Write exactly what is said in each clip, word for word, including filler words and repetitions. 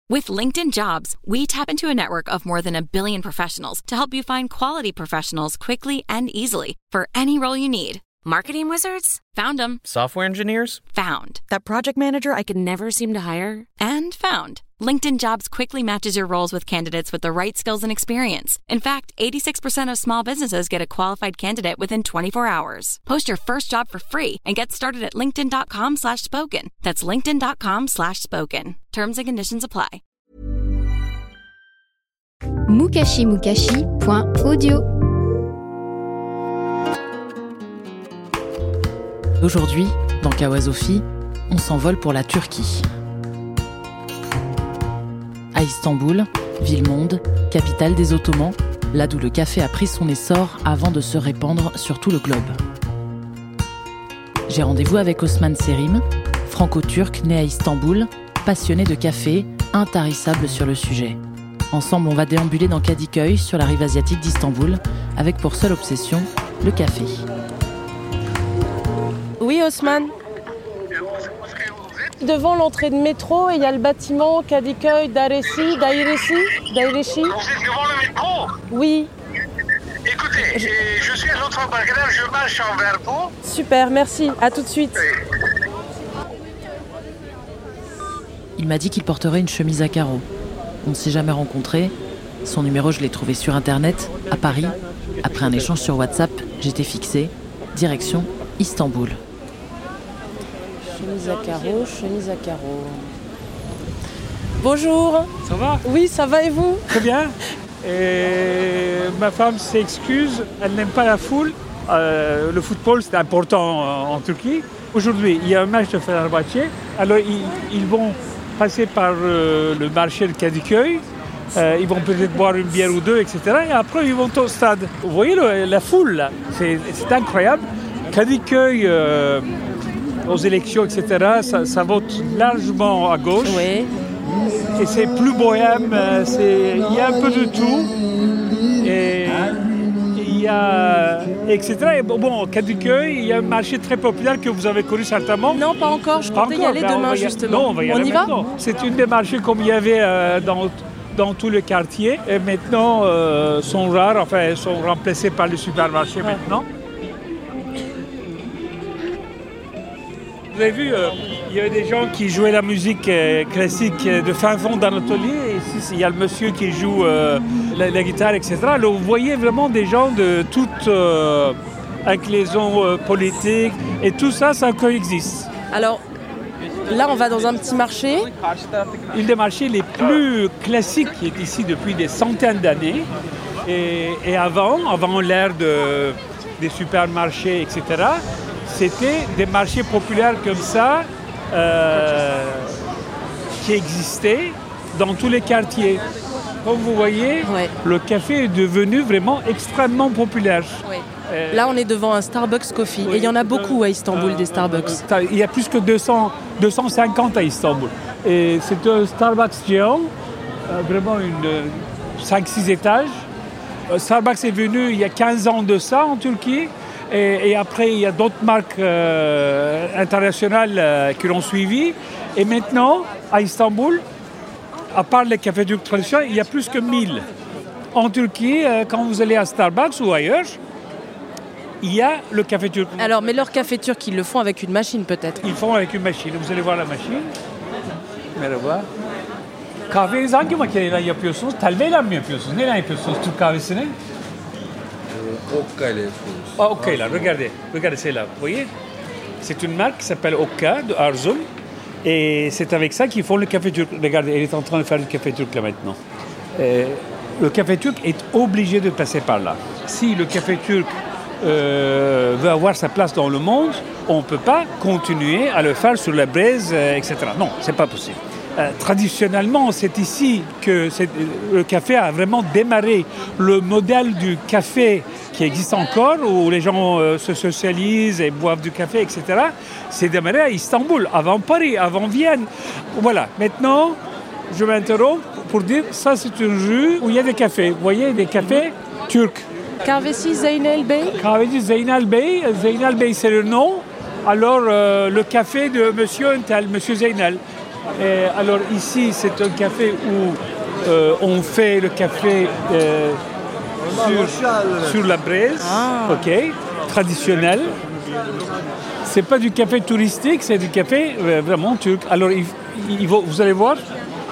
With LinkedIn Jobs, we tap into a network of more than a billion professionals to help you find quality professionals quickly and easily for any role you need. Marketing wizards? Found them. Software engineers? Found. That project manager I could never seem to hire? And found. LinkedIn Jobs quickly matches your roles with candidates with the right skills and experience. In fact, eighty-six percent of small businesses get a qualified candidate within twenty-four hours. Post your first job for free and get started at linkedin.com slash spoken. That's linkedin.com slash spoken. Terms and conditions apply. mukashi mukashi point audio. Aujourd'hui, dans Kawasofi, on s'envole pour la Turquie. À Istanbul, ville-monde, capitale des Ottomans, là d'où le café a pris son essor avant de se répandre sur tout le globe. J'ai rendez-vous avec Osman Serim, franco-turc né à Istanbul, passionné de café, intarissable sur le sujet. Ensemble, on va déambuler dans Kadıköy, sur la rive asiatique d'Istanbul, avec pour seule obsession le café. Oui, Osman. Devant l'entrée de métro, il y a le bâtiment Kadıköy Dairesi, Dairesi, Dairesi. Vous êtes devant le métro? Oui. Écoutez, je, je suis à l'autre barrière, je marche envers vous. Super, merci. À tout de suite. Il m'a dit qu'il porterait une chemise à carreaux. On ne s'est jamais rencontrés. Son numéro, je l'ai trouvé sur Internet, à Paris. Après un échange sur WhatsApp, j'étais fixée. Direction Istanbul. Chemise à carreaux, chemise à carreaux. Bonjour. Ça va? Oui, ça va et vous? Très bien. Et ma femme s'excuse, elle n'aime pas la foule. Euh, le football, c'est important en, en Turquie. Aujourd'hui, il y a un match de Fenerbahçe. Alors, ils, ils vont passer par euh, le marché de Kadıköy. Euh, ils vont peut-être boire une bière ou deux, et cetera. Et après, ils vont au stade. Vous voyez le, la foule, là, c'est, c'est incroyable. Kadıköy, euh, aux élections, et cetera, ça, ça vote largement à gauche. Oui. Et c'est plus bohème, c'est, il y a un peu de tout. Et il y a, et cetera. Et bon, bon, Kadıköy, il y a un marché très populaire que vous avez connu certainement. Non, pas encore, je comptais y aller ben, demain y a... justement. Non, on va y aller on y va? maintenant. C'est une des marchés comme il y avait euh, dans, dans tout le quartier. Et maintenant, euh, sont rares, enfin, sont remplacés par les supermarchés ouais. Maintenant. Vous avez vu, euh, il y avait des gens qui jouaient la musique euh, classique de fin fond d'Anatolie. Et ici, il y a le monsieur qui joue euh, la, la guitare, et cetera. Alors, vous voyez vraiment des gens de toute euh, inclinaison euh, politique. Et tout ça, ça coexiste. Alors, là, on va dans un petit marché. Une des marchés les plus classiques qui est ici depuis des centaines d'années. Et, et avant, avant l'ère de, des supermarchés, et cetera, c'était des marchés populaires comme ça euh, qui existaient dans tous les quartiers. Comme vous voyez, ouais. Le café est devenu vraiment extrêmement populaire. Ouais. Euh, Là, on est devant un Starbucks Coffee. Oui. Et il y en a beaucoup à Istanbul, euh, des Starbucks. Euh, il y a plus que deux cents, deux cent cinquante à Istanbul. Et c'est un Starbucks géant, euh, vraiment une, cinq six étages. Euh, Starbucks est venu il y a quinze ans de ça en Turquie. Et, et après, il y a d'autres marques euh, internationales euh, qui l'ont suivi. Et maintenant, à Istanbul, à part les cafés turcs traditionnels, il y a plus que mille. En Turquie, euh, quand vous allez à Starbucks ou ailleurs, il y a le café turc. Alors, mais leur café turc, ils le font avec une machine peut-être? Ils font avec une machine. Vous allez voir la machine. Merhaba. Kahvenizi hangi makineyle yapıyorsunuz? Telveyle mi yapıyorsunuz? Neyle yapıyorsunuz Türk kahvesini? Okka ile yapıyoruz. Ah, Okka là, regardez, regardez, c'est là, vous voyez? C'est une marque qui s'appelle Okka de Arzum et c'est avec ça qu'ils font le café turc. Regardez, elle est en train de faire le café turc là maintenant. Et le café turc est obligé de passer par là. Si le café turc euh, veut avoir sa place dans le monde, on ne peut pas continuer à le faire sur la braise, euh, et cetera. Non, c'est pas possible. Euh, traditionnellement, c'est ici que c'est, le café a vraiment démarré. Le modèle du café qui existe encore, où les gens euh, se socialisent et boivent du café, et cetera, c'est démarré à Istanbul, avant Paris, avant Vienne. Voilà, maintenant, je m'interromps pour dire, ça c'est une rue où il y a des cafés. Vous voyez, des cafés turcs. Kahvesi Zeynel Bey. Kahveci Zeynel Bey. Zeynel Bey, c'est le nom. Alors, euh, le café de monsieur Untel, monsieur Zeynel. Et alors ici, c'est un café où euh, on fait le café euh, sur, sur la braise, Ah. ok, traditionnel. C'est pas du café touristique, c'est du café euh, vraiment turc. Alors il, il, vous allez voir.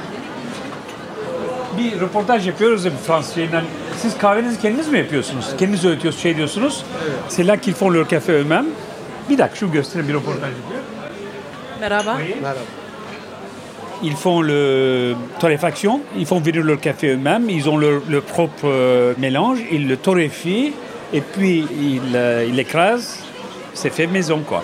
Bir röportaj yapıyoruz da bir Fransız yayından. Siz kahvenizi kendiniz mi yapıyorsunuz? Kendiniz öğütüyorsunuz, şey diyorsunuz. C'est là qu'ils font leur café eux-mêmes. Bir dakika şu göstereyim, bir röportaj yapıyor. Merhaba. Ils font le torréfaction, ils font venir leur café eux-mêmes, ils ont leur, leur propre euh, mélange, ils le torréfient et puis ils euh, ils l'écrasent. C'est fait maison, quoi.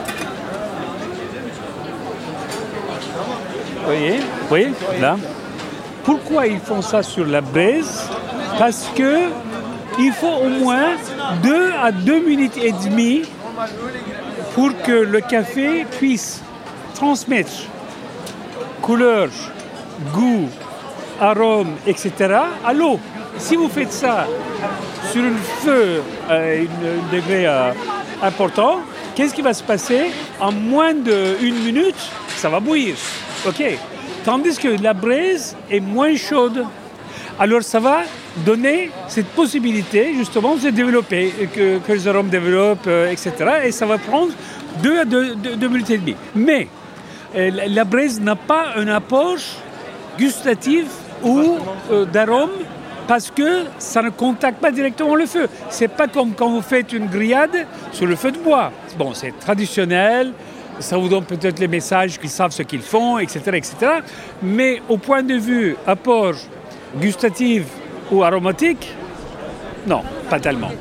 Vous voyez? Vous voyez, là. Pourquoi ils font ça sur la braise? Parce que il faut au moins deux à deux minutes et demie pour que le café puisse transmettre couleur, goût, arôme, et cetera à l'eau. Si vous faites ça sur un feu à un degré euh, important, qu'est-ce qui va se passer? En moins d'une minute, ça va bouillir. OK. Tandis que la braise est moins chaude. Alors ça va donner cette possibilité justement de se développer, que, que les arômes développent, euh, et cetera. Et ça va prendre deux à deux, deux, deux minutes et demie. Mais euh, la braise n'a pas un apport gustatif ou euh, d'arôme parce que ça ne contacte pas directement le feu. C'est pas comme quand vous faites une grillade sur le feu de bois. Bon, c'est traditionnel. Ça vous donne peut-être les messages qu'ils savent ce qu'ils font, et cetera, et cetera. Mais au point de vue apport gustatif ou aromatique, non, pas tellement.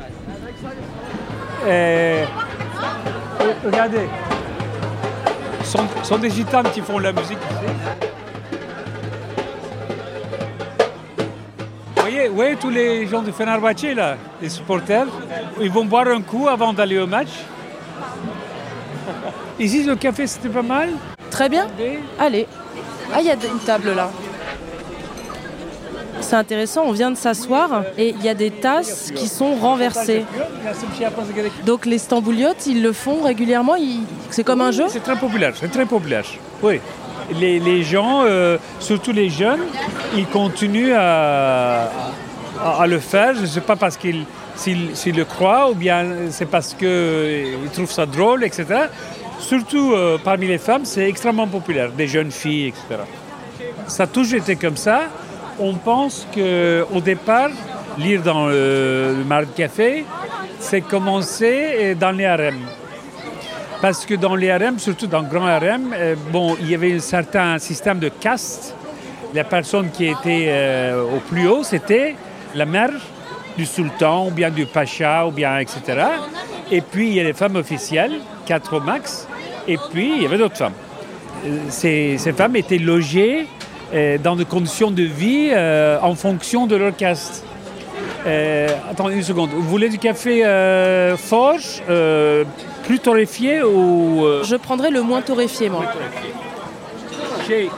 Et, regardez, ce sont, sont des gitanes qui font la musique ici. Vous voyez, vous voyez tous les gens de Fenerbahçe, là, les supporters, ils vont boire un coup avant d'aller au match. Ici, le café, c'était pas mal. Très bien. Allez. Ah, il y a une table là. C'est intéressant, on vient de s'asseoir et il y a des tasses qui sont renversées. Donc les stambouliotes, ils le font régulièrement, ils... c'est comme un jeu? C'est très populaire, c'est très populaire. Oui. Les, les gens, euh, surtout les jeunes, ils continuent à, à, à le faire. Je ne sais pas parce qu'ils s'ils, s'ils le croient ou bien c'est parce qu'ils trouvent ça drôle, et cetera. Surtout euh, parmi les femmes, c'est extrêmement populaire, des jeunes filles, et cetera. Ça a toujours été comme ça. On pense qu'au départ, lire dans le, le Mar de Café, c'est commencé dans les harems. Parce que dans les harems, surtout dans le grand harem, euh, bon, il y avait un certain système de caste. La personne qui était euh, au plus haut, c'était la mère du sultan, ou bien du pacha, ou bien et cetera. Et puis, il y a les femmes officielles, quatre au max, et puis il y avait d'autres femmes. Ces, ces femmes étaient logées euh, dans des conditions de vie euh, en fonction de leur caste. Euh, attendez une seconde, vous voulez du café euh, fort, euh, plus torréfié ou... Euh... Je prendrais le moins torréfié, moi. Şey,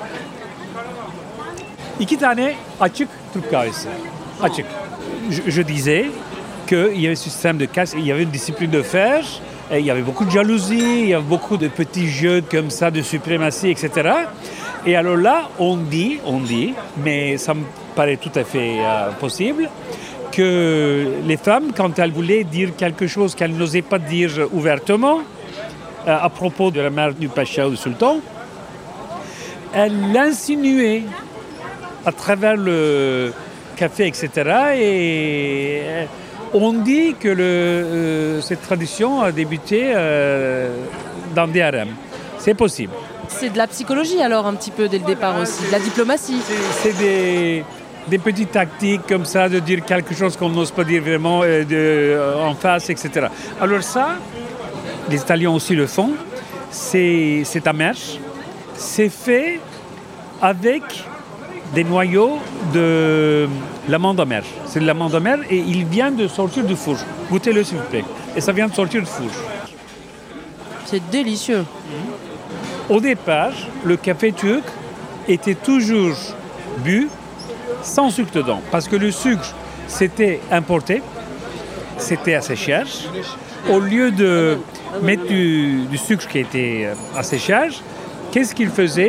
iki tane açık Türk kahvesi. Açık. Je, je disais qu'il y avait ce système de caste, il y avait une discipline de fer, et il y avait beaucoup de jalousie, il y avait beaucoup de petits jeux comme ça, de suprématie, et cetera. Et alors là, on dit, on dit, mais ça me paraît tout à fait euh, possible, que les femmes, quand elles voulaient dire quelque chose qu'elles n'osaient pas dire ouvertement, euh, à propos de la mère du pacha ou du sultan, elles l'insinuaient à travers le café, et cetera. Et on dit que le, euh, cette tradition a débuté euh, dans des harems. C'est possible. C'est de la psychologie alors un petit peu dès le départ aussi, de la diplomatie. C'est, c'est des, des petites tactiques comme ça de dire quelque chose qu'on n'ose pas dire vraiment euh, de, euh, en face, et cetera. Alors ça, les Italiens aussi le font, c'est, c'est amer. C'est fait avec des noyaux de l'amande amère. C'est de l'amande amère et il vient de sortir du four. Goûtez-le s'il vous plaît. Et ça vient de sortir du four. C'est délicieux. Au départ, le café turc était toujours bu sans sucre dedans. Parce que le sucre, c'était importé, c'était assez cher. Au lieu de mettre du, du sucre qui était assez cher, qu'est-ce qu'ils faisaient?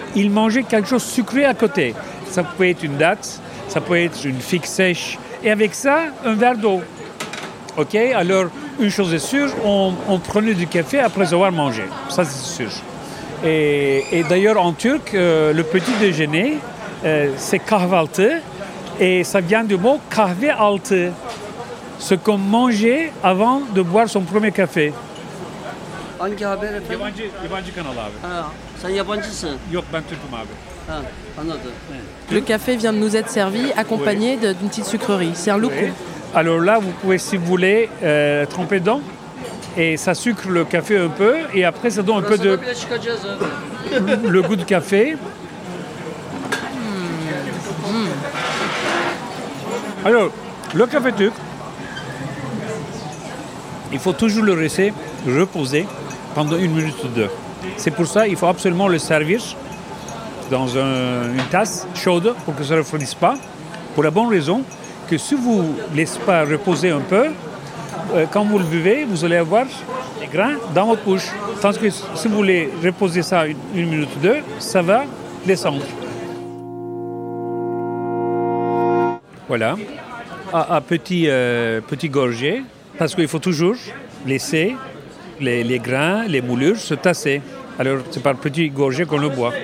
il mangeait quelque chose sucré à côté. Ça peut être une date, ça peut être une figue sèche. Et avec ça, un verre d'eau. OK? Alors, une chose est sûre, on, on prenait du café après avoir mangé. Ça, c'est sûr. Et, et d'ailleurs, en turc, euh, le petit déjeuner, euh, c'est kahvaltı. Et ça vient du mot kahve altı. Ce qu'on mangeait avant de boire son premier café. Hangi haber efendim? Yabancı, yabancı kanal abi. Ha, sen yabancısın. Yok, ben Türk'üm abi. Ha, anladım. Le café vient de nous être servi accompagné de- d'une petite sucrerie. C'est un loukoum. Alors là, vous pouvez, si vous voulez, euh, tremper dedans. Et ça sucre le café un peu. Et après, ça donne un peu de Burasına bile çıkacağız abi. le goût de café. Alors, le café turc, il faut toujours le laisser reposer pendant une minute ou deux. C'est pour ça qu'il faut absolument le servir dans un- une tasse chaude pour que ça ne refroidisse pas. Pour la bonne raison que si vous ne laissez pas reposer un peu, euh, quand vous le buvez, vous allez avoir des grains dans votre bouche. Tandis que si vous voulez reposer ça une, une minute ou deux, ça va descendre. Voilà, à, à petit, euh, petit gorgée, parce qu'il faut toujours laisser les, les grains, les moulures se tasser. Alors c'est par petit gorgée qu'on le boit.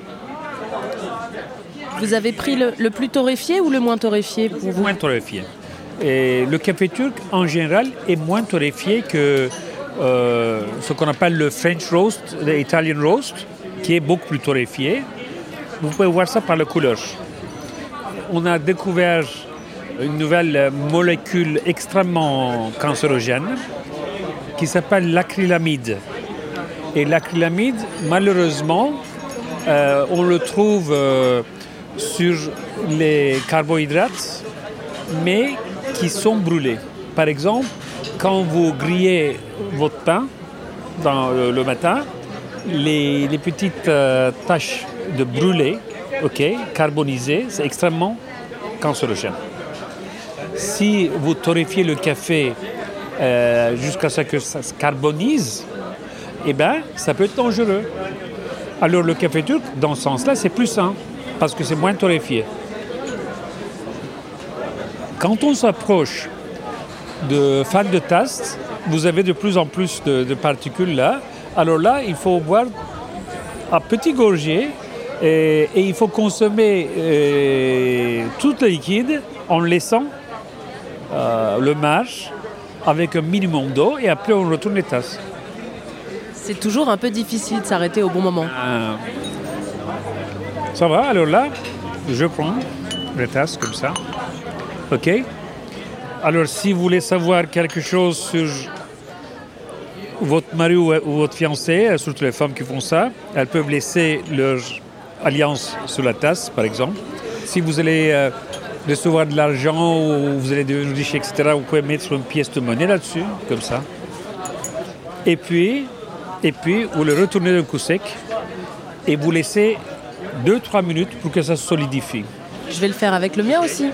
Vous avez pris le, le plus torréfié ou le moins torréfié pour vous? Moins torréfié. Et le café turc, en général, est moins torréfié que euh, ce qu'on appelle le French roast, l'Italian roast, qui est beaucoup plus torréfié. Vous pouvez voir ça par la couleur. On a découvert une nouvelle molécule extrêmement cancérogène qui s'appelle l'acrylamide. Et l'acrylamide, malheureusement, euh, on le trouve euh, sur les carbohydrates, mais qui sont brûlés. Par exemple, quand vous grillez votre pain dans le, le matin, les, les petites euh, taches de brûlé, ok, carbonisées, c'est extrêmement cancérogène. Si vous torréfiez le café euh, jusqu'à ce que ça se carbonise, eh ben, ça peut être dangereux. Alors le café turc, dans ce sens-là, c'est plus sain, parce que c'est moins torréfié. Quand on s'approche de fin de tasse, vous avez de plus en plus de, de particules là. Alors là, il faut boire à petit gorgée et, et il faut consommer euh, tout le liquide en laissant euh, le marge avec un minimum d'eau et après on retourne les tasses. C'est toujours un peu difficile de s'arrêter au bon moment. Euh, ça va, alors là, je prends les tasses comme ça. OK. Alors, si vous voulez savoir quelque chose sur votre mari ou, ou votre fiancé, surtout les femmes qui font ça, elles peuvent laisser leur alliance sur la tasse, par exemple. Si vous allez euh, recevoir de l'argent ou vous allez devenir riche, et cetera, vous pouvez mettre une pièce de monnaie là-dessus, comme ça. Et puis, et puis vous le retournez d'un coup sec et vous laissez deux trois minutes pour que ça se solidifie. Je vais le faire avec le mien aussi.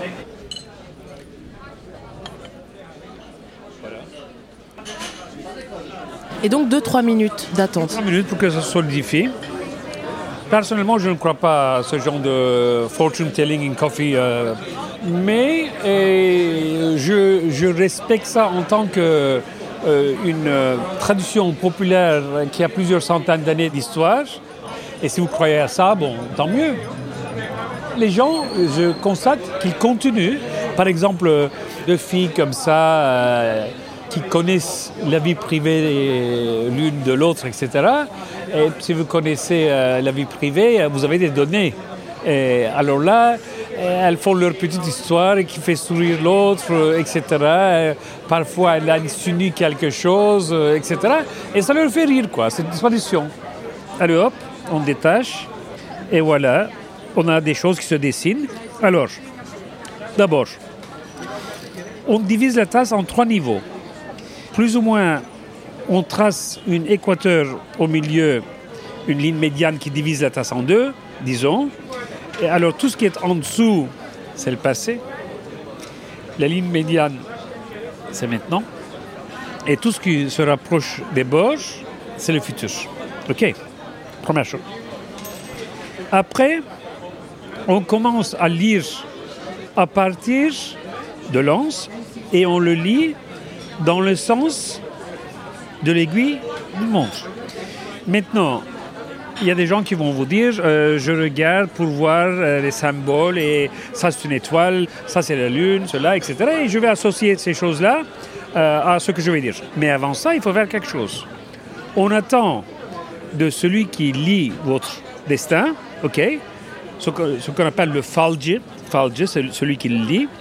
Et donc deux trois minutes d'attente. trois minutes pour que ça se solidifie. Personnellement, je ne crois pas à ce genre de fortune telling in coffee, euh, mais euh, je, je respecte ça en tant que euh, une euh, tradition populaire qui a plusieurs centaines d'années d'histoire. Et si vous croyez à ça, bon, tant mieux. Les gens, je constate qu'ils continuent. Par exemple, deux filles comme ça, euh, qui connaissent la vie privée l'une de l'autre, et cetera. Et si vous connaissez euh, la vie privée, vous avez des données. Et alors là, elles font leur petite histoire qui fait sourire l'autre, et cetera. Et parfois, elles insinuent quelque chose, et cetera. Et ça leur fait rire, quoi. C'est une tradition. Allez hop, on détache. Et voilà, on a des choses qui se dessinent. Alors, d'abord, on divise la tasse en trois niveaux. Plus ou moins, on trace une équateur au milieu, une ligne médiane qui divise la tasse en deux, disons. Et alors, tout ce qui est en dessous, c'est le passé. La ligne médiane, c'est maintenant. Et tout ce qui se rapproche des bords, c'est le futur. OK, première chose. Après, on commence à lire à partir de l'anse et on le lit dans le sens de l'aiguille d'une montre. Maintenant, il y a des gens qui vont vous dire euh, je regarde pour voir euh, les symboles et ça c'est une étoile, ça c'est la lune, cela, et cetera. Et je vais associer ces choses-là euh, à ce que je vais dire. Mais avant ça, il faut faire quelque chose. On attend de celui qui lit votre destin, ok, ce, que, ce qu'on appelle le falji, falji, c'est celui qui le lit,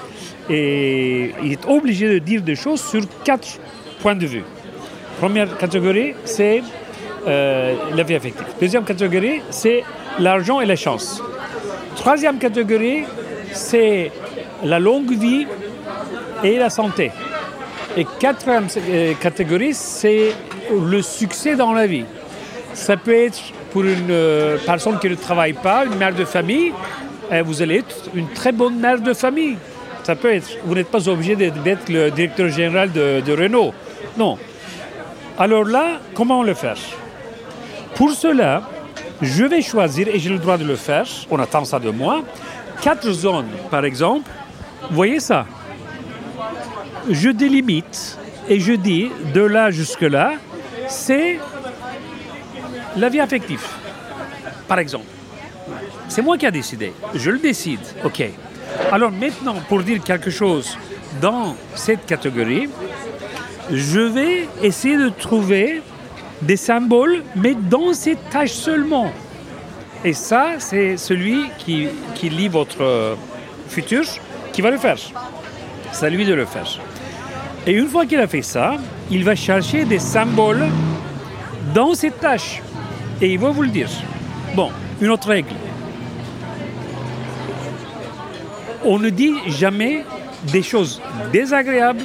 et il est obligé de dire des choses sur quatre points de vue. Première catégorie, c'est euh, la vie affective. Deuxième catégorie, c'est l'argent et la chance. Troisième catégorie, c'est la longue vie et la santé. Et quatrième euh, catégorie, c'est le succès dans la vie. Ça peut être pour une euh, personne qui ne travaille pas, une mère de famille, euh, vous allez être une très bonne mère de famille. Ça peut être. Vous n'êtes pas obligé d'être le directeur général de, de Renault. Non. Alors là, comment on le fait? Pour cela, je vais choisir, et j'ai le droit de le faire, on attend ça de moi, quatre zones, par exemple. Vous voyez ça? Je délimite et je dis, de là jusque là, c'est la vie affective, par exemple. C'est moi qui ai décidé. Je le décide. OK. Alors maintenant, pour dire quelque chose dans cette catégorie, je vais essayer de trouver des symboles, mais dans cette tâche seulement. Et ça, c'est celui qui, qui lit votre futur qui va le faire. C'est à lui de le faire. Et une fois qu'il a fait ça, il va chercher des symboles dans cette tâche. Et il va vous le dire. Bon, une autre règle. On ne dit jamais des choses désagréables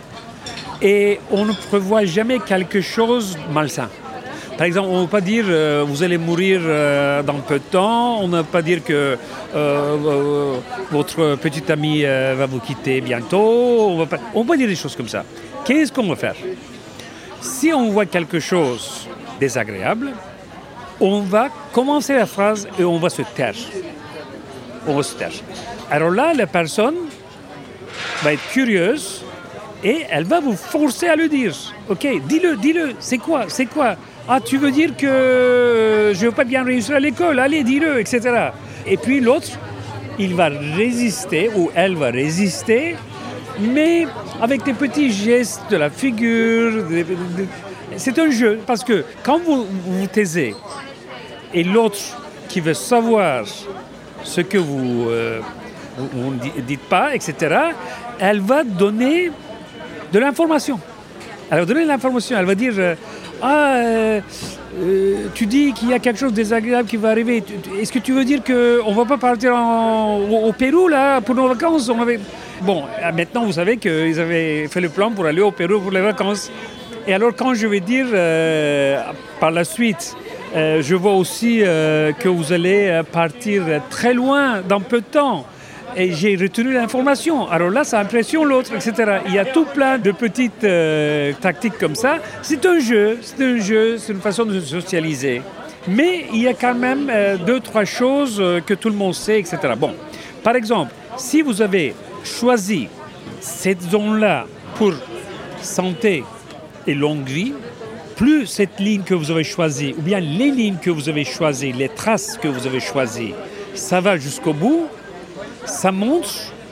et on ne prévoit jamais quelque chose de malsain. Par exemple, on ne va pas dire euh, vous allez mourir euh, dans peu de temps, on ne va pas dire que euh, euh, votre petit ami euh, va vous quitter bientôt, on ne va pas, on va pas dire des choses comme ça. Qu'est-ce qu'on va faire? Si on voit quelque chose de désagréable, on va commencer la phrase et on va se taire. On va se taire. Alors là, la personne va être curieuse et elle va vous forcer à le dire. Ok, dis-le, dis-le, c'est quoi, c'est quoi? Ah, tu veux dire que je ne vais pas bien réussir à l'école? Allez, dis-le, et cetera. Et puis l'autre, il va résister ou elle va résister, mais avec des petits gestes de la figure. De, de, de... C'est un jeu, parce que quand vous vous taisez et l'autre qui veut savoir ce que vous euh, ne dites pas, et cetera, elle va donner de l'information. Elle va donner de l'information. Elle va dire euh, ah, euh, euh, tu dis qu'il y a quelque chose de désagréable qui va arriver. Est-ce que tu veux dire qu'on ne va pas partir en, au, au Pérou là, pour nos vacances? On avait... Bon, maintenant vous savez qu'ils avaient fait le plan pour aller au Pérou pour les vacances. Et alors quand je vais dire euh, par la suite, euh, je vois aussi euh, que vous allez partir très loin dans peu de temps. Et j'ai retenu l'information. Alors là, ça impressionne l'autre, et cetera. Il y a tout plein de petites euh, tactiques comme ça. C'est un jeu, c'est un jeu, c'est une façon de socialiser. Mais il y a quand même euh, deux, trois choses euh, que tout le monde sait, et cetera. Bon, par exemple, si vous avez choisi cette zone-là pour santé et longue vie, plus cette ligne que vous avez choisie, ou bien les lignes que vous avez choisies, les traces que vous avez choisies, ça va jusqu'au bout, ça montre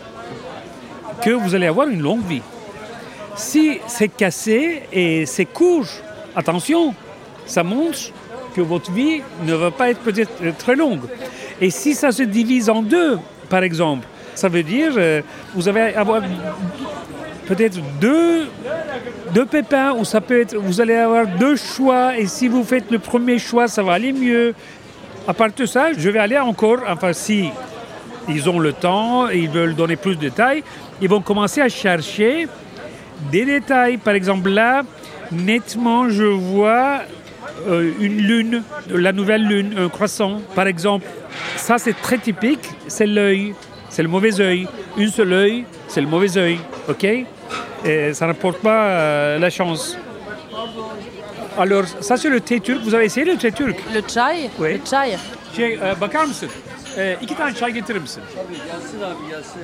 que vous allez avoir une longue vie. Si c'est cassé et c'est court, attention, ça montre que votre vie ne va pas être peut-être très longue. Et si ça se divise en deux, par exemple, ça veut dire euh, vous allez avoir peut-être deux, deux pépins, ou ça peut être, vous allez avoir deux choix, et si vous faites le premier choix, ça va aller mieux. À part de ça, je vais aller encore, enfin si ils ont le temps, ils veulent donner plus de détails, ils vont commencer à chercher des détails. Par exemple, là, nettement, je vois euh, une lune, la nouvelle lune, un croissant. Par exemple, ça, c'est très typique, c'est l'œil, c'est le mauvais œil. Un seul œil, c'est le mauvais œil, ok? Et ça n'apporte pas euh, la chance. Alors, ça, c'est le thé turc. Vous avez essayé le thé turc? Le chai? Oui. Le chai. Şey, e, bakar mısın? E, iki tane çay getirir misin? Tabii gelsin abi gelsin.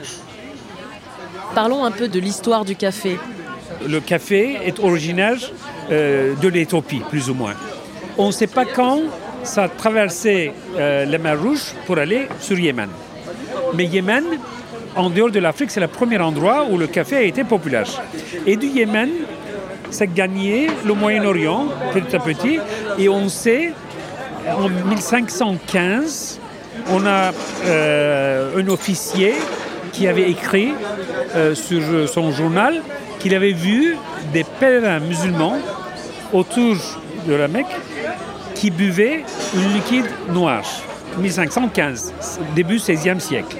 Parlons un peu de l'histoire du café. Le café est originaire euh, de l'Éthiopie, plus ou moins. On ne sait pas quand ça a traversé euh, la mer Rouge pour aller sur Yémen. Mais Yémen, en dehors de l'Afrique, c'est le premier endroit où le café a été populaire. Et du Yémen, ça a gagné le Moyen-Orient petit à petit. Et on sait, en mille cinq cent quinze, on a euh, un officier qui avait écrit euh, sur son journal qu'il avait vu des pèlerins musulmans autour de la Mecque qui buvaient un liquide noir. mille cinq cent quinze, début seizième siècle.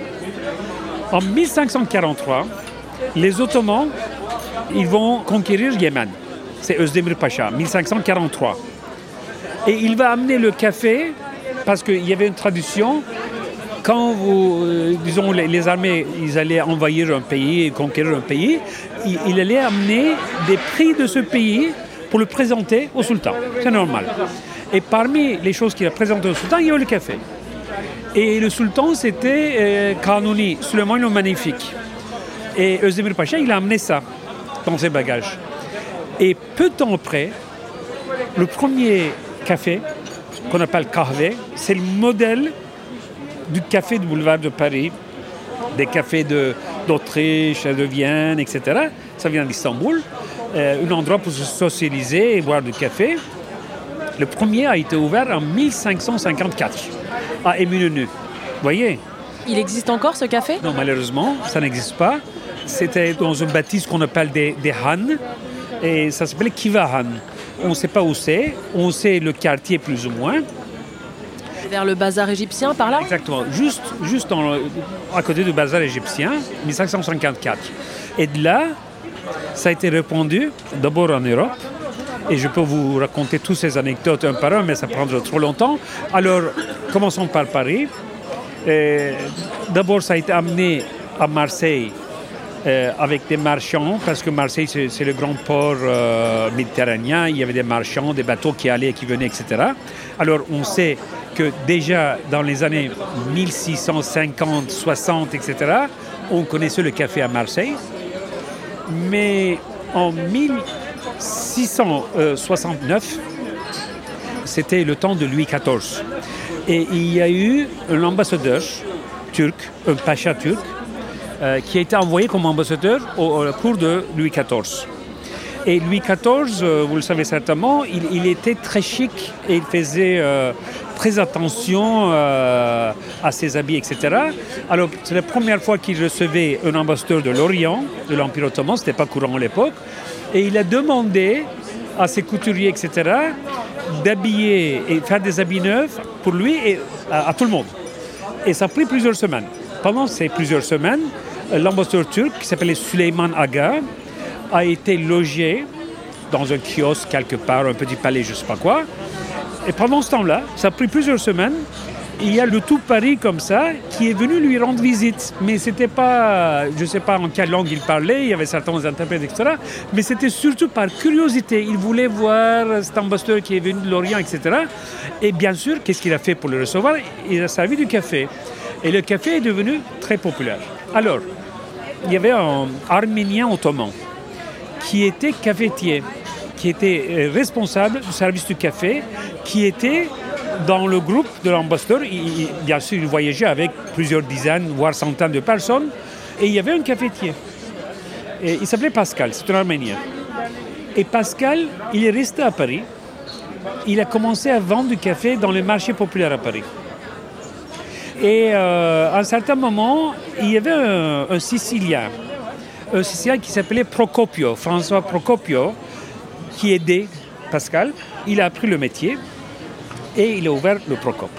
En mille cinq cent quarante-trois, les Ottomans ils vont conquérir Yémen. C'est Özdemir Pacha, mille cinq cent quarante-trois. Et il va amener le café parce qu'il y avait une tradition. Quand vous, euh, disons, les, les armées, ils allaient envahir un pays, conquérir un pays, ils, ils allaient amener des prix de ce pays pour le présenter au sultan. C'est normal. Et parmi les choses qu'il a présentées au sultan, il y avait le café. Et le sultan, c'était euh, Kanuni, Süleyman le Magnifique. Et Özdemir Pacha, il a amené ça dans ses bagages. Et peu de temps après, le premier café, qu'on appelle kahve, c'est le modèle du café du boulevard de Paris, des cafés de, d'Autriche, de Vienne, et cetera. Ça vient d'Istanbul, euh, un endroit pour se socialiser et boire du café. Le premier a été ouvert en mille cinq cent cinquante-quatre à Eminönü. Vous voyez? Il existe encore ce café? Non, malheureusement, ça n'existe pas. C'était dans une bâtisse qu'on appelle des, des Han, et ça s'appelait Kiva Han. On ne sait pas où c'est, on sait le quartier plus ou moins. Vers le bazar égyptien, par là? Exactement, juste, juste dans, à côté du bazar égyptien, mille cinq cent cinquante-quatre. Et de là, ça a été répandu d'abord en Europe, et je peux vous raconter toutes ces anecdotes un par un, mais ça prendra trop longtemps. Alors, commençons par Paris. Et d'abord, ça a été amené à Marseille euh, avec des marchands, parce que Marseille, c'est, c'est le grand port euh, méditerranéen. Il y avait des marchands, des bateaux qui allaient et qui venaient, et cetera. Alors, on sait que déjà dans les années mille six cent cinquante, soixante, et cetera, on connaissait le café à Marseille. Mais en mille six cent soixante-neuf, c'était le temps de Louis quatorze. Et il y a eu un ambassadeur turc, un pacha turc, euh, qui a été envoyé comme ambassadeur au, au cours de Louis quatorze. Et Louis quatorze, euh, vous le savez certainement, il, il était très chic et il faisait euh, très attention euh, à ses habits, et cetera. Alors, c'est la première fois qu'il recevait un ambassadeur de l'Orient, de l'Empire ottoman, ce n'était pas courant à l'époque, et il a demandé à ses couturiers, et cetera, d'habiller et faire des habits neufs pour lui et à, à tout le monde. Et ça a pris plusieurs semaines. Pendant ces plusieurs semaines, l'ambassadeur turc, qui s'appelait Süleyman Aga, a été logé dans un kiosque quelque part, un petit palais, je ne sais pas quoi. Et pendant ce temps-là, ça a pris plusieurs semaines, il y a le tout Paris comme ça qui est venu lui rendre visite. Mais c'était pas, je ne sais pas en quelle langue il parlait, il y avait certains interprètes, et cetera. Mais c'était surtout par curiosité. Il voulait voir cet ambassadeur qui est venu de l'Orient, et cetera. Et bien sûr, qu'est-ce qu'il a fait pour le recevoir? Il a servi du café. Et le café est devenu très populaire. Alors, il y avait un Arménien ottoman qui était cafetier, qui était responsable du service du café, qui était dans le groupe de l'ambassadeur. Il, il, bien sûr, il voyageait avec plusieurs dizaines, voire centaines de personnes. Et il y avait un cafetier. Et il s'appelait Pascal, c'est un Arménien. Et Pascal, il est resté à Paris. Il a commencé à vendre du café dans les marchés populaires à Paris. Et euh, à un certain moment, il y avait un, un Sicilien, un Sicilien qui s'appelait Procopio, François Procopio, qui aidait Pascal. Il a appris le métier et il a ouvert le Procop.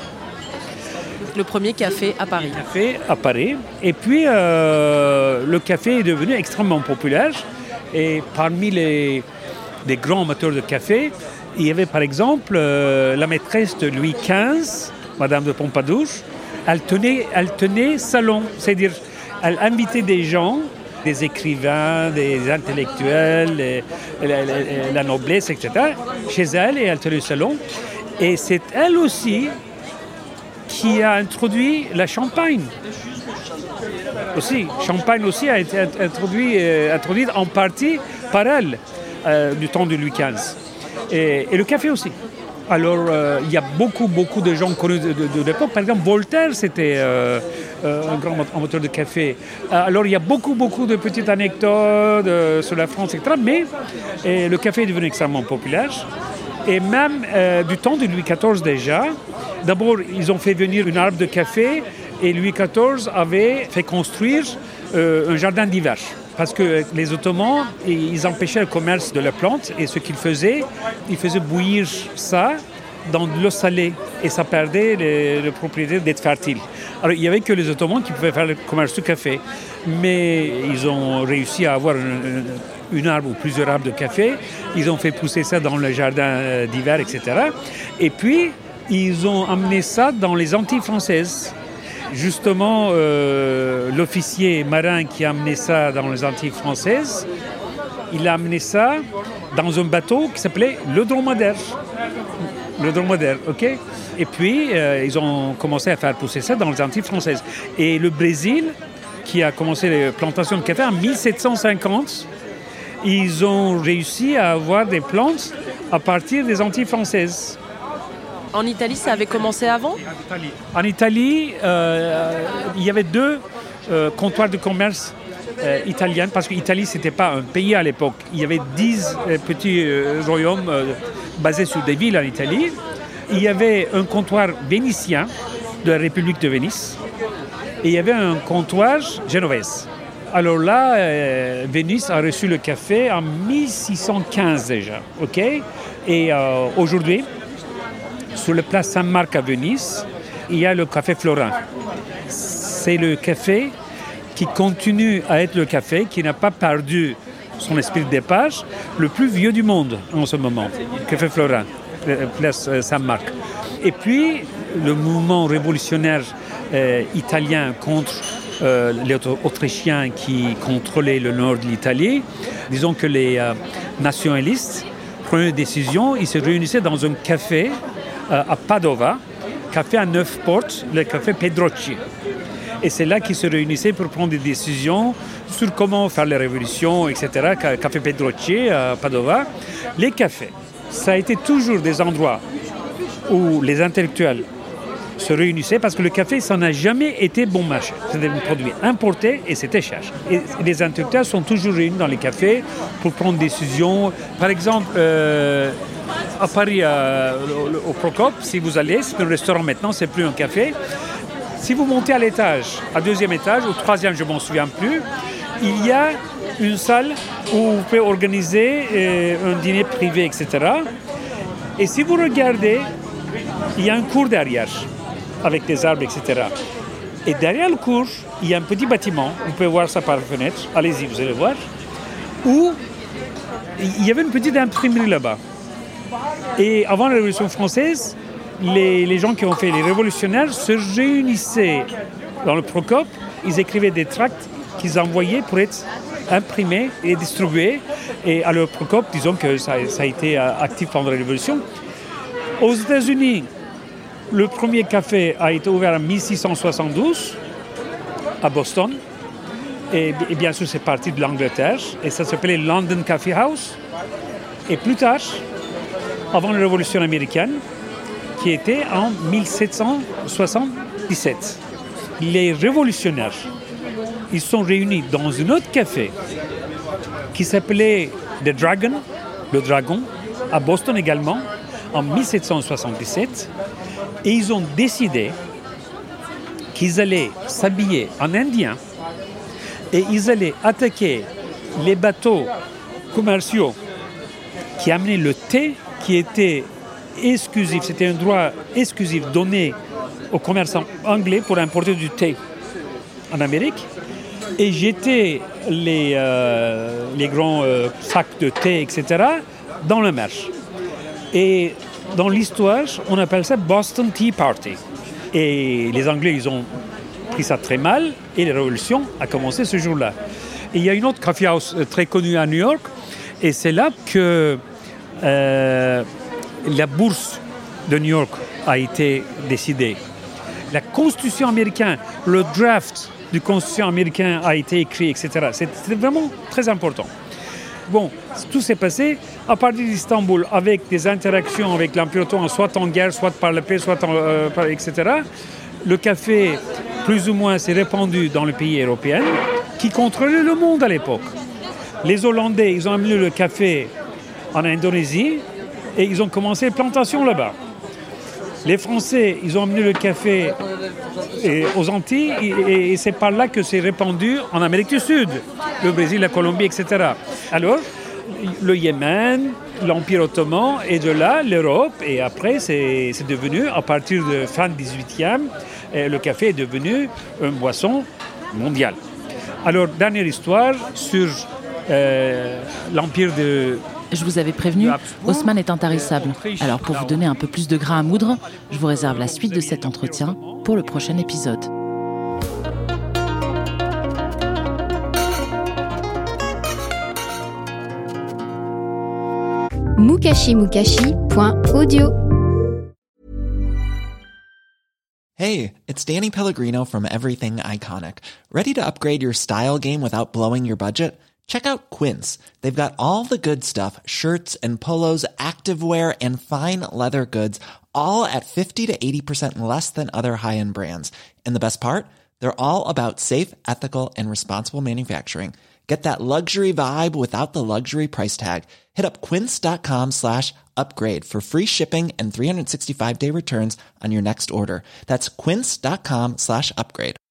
Le premier café à Paris. Le café à Paris. Et puis, euh, le café est devenu extrêmement populaire. Et parmi les, les grands amateurs de café, il y avait par exemple euh, la maîtresse de Louis quinze, Madame de Pompadour. Elle tenait, elle tenait salon, c'est-à-dire elle invitait des gens, des écrivains, des intellectuels, les, la, la, la noblesse, et cetera, chez elle, et elle tenait salon. Et c'est elle aussi qui a introduit la Champagne. Aussi, Champagne aussi a été introduit, euh, introduite en partie par elle euh, du temps de Louis quinze. Et, et le café aussi. Alors, euh, il y a beaucoup, beaucoup de gens connus de, de, de l'époque. Par exemple, Voltaire, c'était euh, euh, un grand amateur de café. Alors, il y a beaucoup, beaucoup de petites anecdotes euh, sur la France, et cetera. Mais et le café est devenu extrêmement populaire. Et même euh, du temps de Louis quatorze déjà, d'abord, ils ont fait venir une arbre de café et Louis quatorze avait fait construire euh, un jardin d'hiver. Parce que les Ottomans, ils empêchaient le commerce de la plante et ce qu'ils faisaient, ils faisaient bouillir ça dans de l'eau salée et ça perdait les, les propriétés d'être fertile. Alors il n'y avait que les Ottomans qui pouvaient faire le commerce du café, mais ils ont réussi à avoir une, une arbre ou plusieurs arbres de café, ils ont fait pousser ça dans le jardin d'hiver, et cetera. Et puis ils ont amené ça dans les Antilles françaises. Justement, euh, l'officier marin qui a amené ça dans les Antilles françaises, il a amené ça dans un bateau qui s'appelait le Dromadaire. Le Dromadaire, ok ? Et puis, euh, ils ont commencé à faire pousser ça dans les Antilles françaises. Et le Brésil, qui a commencé les plantations de café en mille sept cent cinquante, ils ont réussi à avoir des plantes à partir des Antilles françaises. En Italie, ça avait commencé avant ? En Italie, euh, il y avait deux euh, comptoirs de commerce euh, italiens, parce que l'Italie, ce n'était pas un pays à l'époque. Il y avait dix euh, petits euh, royaumes euh, basés sur des villes en Italie. Il y avait un comptoir vénitien de la République de Venise et il y avait un comptoir génovese. Alors là, euh, Venise a reçu le café en mille six cent quinze déjà, ok ? Et euh, aujourd'hui, sur la place Saint-Marc à Venise, il y a le café Florin. C'est le café qui continue à être le café, qui n'a pas perdu son esprit de départ, le plus vieux du monde en ce moment, le café Florin, place Saint-Marc. Et puis, le mouvement révolutionnaire euh, italien contre euh, les Autrichiens qui contrôlaient le nord de l'Italie, disons que les euh, nationalistes prenaient une décision, ils se réunissaient dans un café à Padova, café à neuf portes, le café Pedrocci. Et c'est là qu'ils se réunissaient pour prendre des décisions sur comment faire la révolution, et cetera. Café Pedrocci à Padova. Les cafés, ça a été toujours des endroits où les intellectuels se réunissaient parce que le café, ça n'a jamais été bon marché. C'était un produit importé et c'était cher. Et les intellectuels sont toujours réunis dans les cafés pour prendre des décisions. Par exemple, euh, à Paris, euh, au Procope, si vous allez, c'est un restaurant maintenant, c'est plus un café. Si vous montez à l'étage, à deuxième étage, au troisième, je ne m'en souviens plus, il y a une salle où vous pouvez organiser euh, un dîner privé, et cetera. Et si vous regardez, il y a un cours derrière, avec des arbres, et cetera. Et derrière le cours, il y a un petit bâtiment, vous pouvez voir ça par la fenêtre, allez-y, vous allez voir, où il y avait une petite imprimerie là-bas. Et avant la Révolution française, les, les gens qui ont fait les révolutionnaires se réunissaient dans le Procope, ils écrivaient des tracts qu'ils envoyaient pour être imprimés et distribués. Et à le Procope, disons que ça, ça a été actif pendant la Révolution. Aux États-Unis, le premier café a été ouvert en mille six cent soixante-douze à Boston. Et, et bien sûr, c'est parti de l'Angleterre. Et ça s'appelait London Coffee House. Et plus tard, avant la Révolution américaine, qui était en mille sept cent soixante-dix-sept. Les révolutionnaires, ils sont réunis dans un autre café qui s'appelait The Dragon, le Dragon, à Boston également, en mille sept cent soixante-dix-sept. Et ils ont décidé qu'ils allaient s'habiller en indien et ils allaient attaquer les bateaux commerciaux qui amenaient le thé qui était exclusif, c'était un droit exclusif donné aux commerçants anglais pour importer du thé en Amérique et jeter les, euh, les grands euh, sacs de thé, et cetera, dans la mer. Et dans l'histoire, on appelle ça Boston Tea Party. Et les Anglais, ils ont pris ça très mal et la révolution a commencé ce jour-là. Et il y a une autre coffee house très connue à New York et c'est là que euh, la bourse de New York a été décidée. la Constitution américaine, le draft de la Constitution américaine a été écrit, et cetera. C'était vraiment très important. Bon, tout s'est passé à partir d'Istanbul avec des interactions avec l'Empire ottoman, soit en guerre, soit par la paix, soit en, euh, par, et cetera. Le café, plus ou moins, s'est répandu dans les pays européens qui contrôlaient le monde à l'époque. Les Hollandais, ils ont amené le café en Indonésie et ils ont commencé les plantations là-bas. Les Français, ils ont amené le café et aux Antilles et, et c'est par là que c'est répandu en Amérique du Sud, le Brésil, la Colombie, et cetera. Alors, le Yémen, l'Empire ottoman, et de là, l'Europe, et après, c'est, c'est devenu, à partir de fin dix-huitième, le café est devenu une boisson mondiale. Alors, dernière histoire sur euh, l'Empire de... Je vous avais prévenu, Haussmann est intarissable. Alors pour vous donner un peu plus de grain à moudre, je vous réserve la suite de cet entretien pour le prochain épisode. mukashi mukashi point audio. Hey, it's Danny Pellegrino from Everything Iconic. Ready to upgrade your style game without blowing your budget? Check out Quince. They've got all the good stuff, shirts and polos, activewear, and fine leather goods, all at fifty to eighty percent less than other high-end brands. And the best part? They're all about safe, ethical, and responsible manufacturing. Get that luxury vibe without the luxury price tag. Hit up quince.com slash upgrade for free shipping and three sixty-five day returns on your next order. That's quince.com slash upgrade.